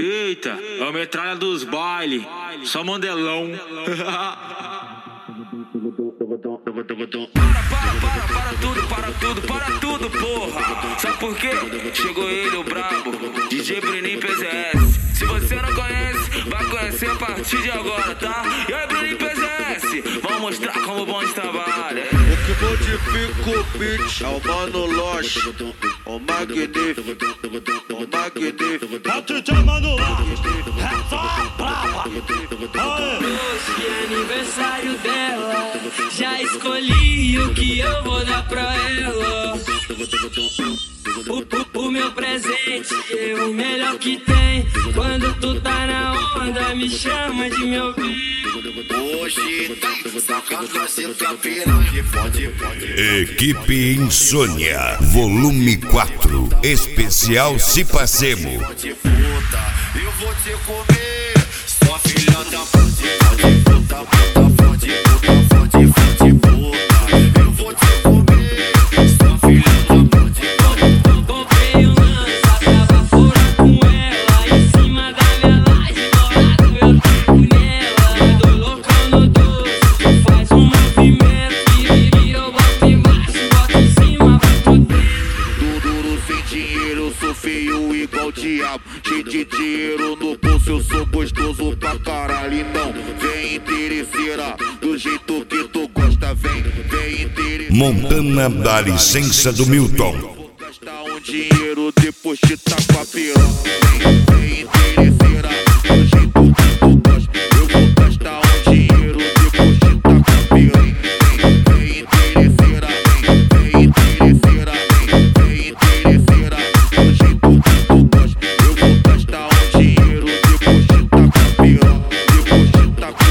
Eita, é a metralha dos baile, só mandelão. Para tudo, porra. Sabe por quê? Chegou ele, o brabo, DJ Bruninho PZS. Se você não conhece, vai conhecer a partir de agora, tá? E aí, Bruninho PZS, vamos mostrar como o bonde trabalha. O que modifica o beat é o Mano Loche, o magnífico, o magnífico. É o DJ Mano Loche, é só brava. Hoje é aniversário dela, já escolhi o que eu vou dar pra ela. O meu presente é o melhor que tem. Quando tu tá na onda, me chama de meu filho. Hoje tá sacando cinta piranha. Equipe Insônia, volume 4, especial Se Passemo. Eu vou te comer, sua filha da puta. Eu vou te comer, sua filha da puta. Comprei um lança pra baforar com ela. Em cima da minha laje, bolado eu taco nela. Tô loucão no doce, faz um movimento e eu boto embaixo, boto em cima, vai pro dentro. Duro sem dinheiro, eu sou feio igual o diabo. Cheio de dinheiro no bolso, eu sou gostoso pra caralho. E não vem interesseira, do jeito que tu gosta, vem interesseira. Montana dá licença do Milton. Vou gastar um dinheiro, depois te taco a piranha. Vem interesseira, do jeito que tu gosta. Eu vou gastar um dinheiro, depois te taco a piranha. Vem interesseira, vem interesseira, vem interesseira, do jeito que tu gosta. Eu vou gastar um dinheiro, depois te taco a piranha. Depois te taco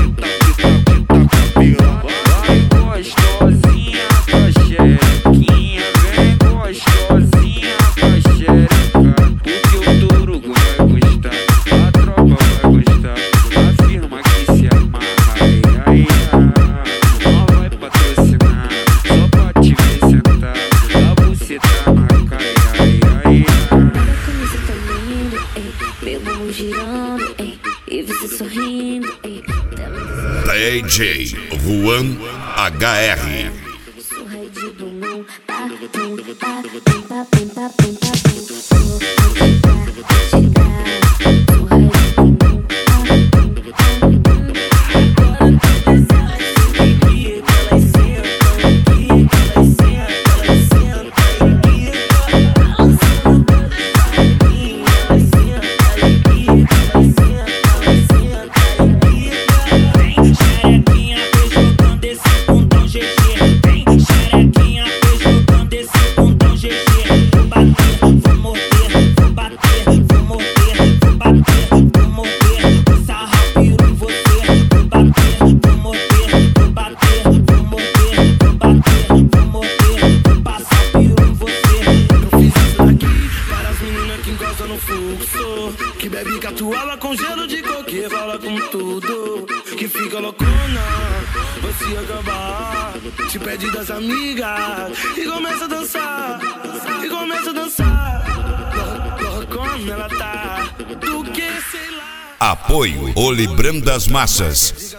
a piranha. Vai gostosinha com a xerequinha, vem gostosinha com a xereca. Porque o Torugo vai gostar, a tropa vai gostar, afirma que se amarra. Aí, não vai patrocinar, só pra te ver sentar, a buceta na caia. Aí, Olha como você tá lindo, ei, meu bumbum girando, ei, e você sorrindo, ei. DJ Juan HR. Sou rei de bumbum, pá, pum, pá, pum, pá, pum, pá, pum, pá, pum. Vou chegar, sou rei de bumbum, pá, pum, pá, pum. Agora todas elas sentem que elas sentam aqui, elas sentam aqui. Balançando todas as minhas, elas sentam aqui, elas sentam aqui. Vem, xerequinha, beijocando esse bundão GG. Vem, xerequinha, beijocando esse bundão GG. Vou bater, vou morder, vou bater, vou morder, vou bater, vou morder. Vou sarrar piru em você. Vou bater, vou morder, vou bater, vou morder, vou bater, vou morder. Vou passar piru em você. Eu fiz isso daqui para as meninas que gostam no fluxo, que bebe catuaba com gelo de coque, rola com tudo, que fica loucona, vai se acabar. Te pede das amigas e começa a dançar, e começa a dançar. Loucona ela tá, do que sei lá. Apoio Olibrão das Massas.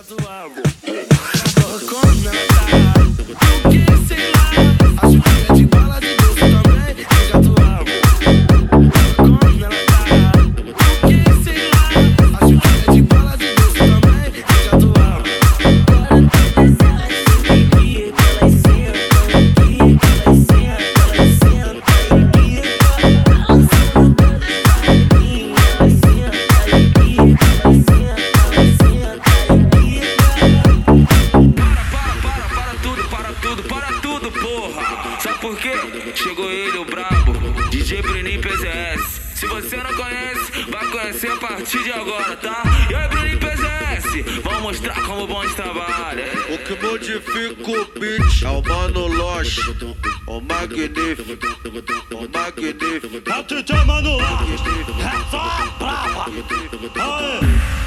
Loucona ela tá, do que sei lá. Acho que pede bala de doce também, de catuaba. Loucona ela tá, do que sei lá. Acho que pede bala de doce também, de catuaba. para tudo, porra. Sabe por quê? Chegou ele, o brabo, DJ Bruninho PZS. Se você não conhece, vai conhecer a partir de agora, tá? E aí, Bruninho PZS, vamos mostrar como o bonde trabalha. O que modifica o beat é o Mano Loche, o magnífico, o magnífico. É o DJ Mano Loche, é só brava. Aê.